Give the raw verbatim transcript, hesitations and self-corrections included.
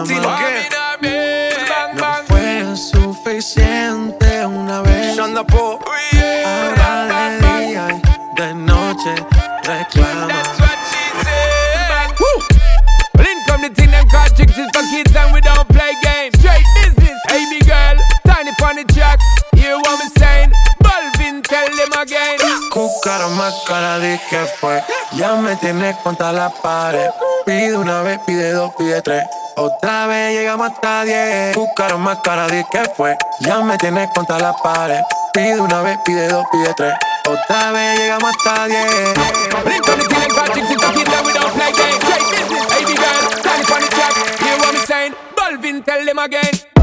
Valentino, más. ¿qué? No fue suficiente una vez. Ahora de día y de noche reclama. Come the thing them call tricks is for kids and we don't play games. Straight business, hey big girl, tiny funny track. Hear what me saying? Balvin, tell them again. Cúcara más cara de que fue. Ya me tienes contra la pared. Pide una vez, pide dos, pide tres. Otra vez llegamos hasta diez. Cúcara más cara de que fue. Ya me tienes contra la pared. Pide una vez, pide dos, pide tres. Otra vez llegamos hasta diez. Come the thing them call tricks is for kids and we don't play games. Straight business, hey big girl, tiny funny track. Hear what me saying? Balvin, tell them again.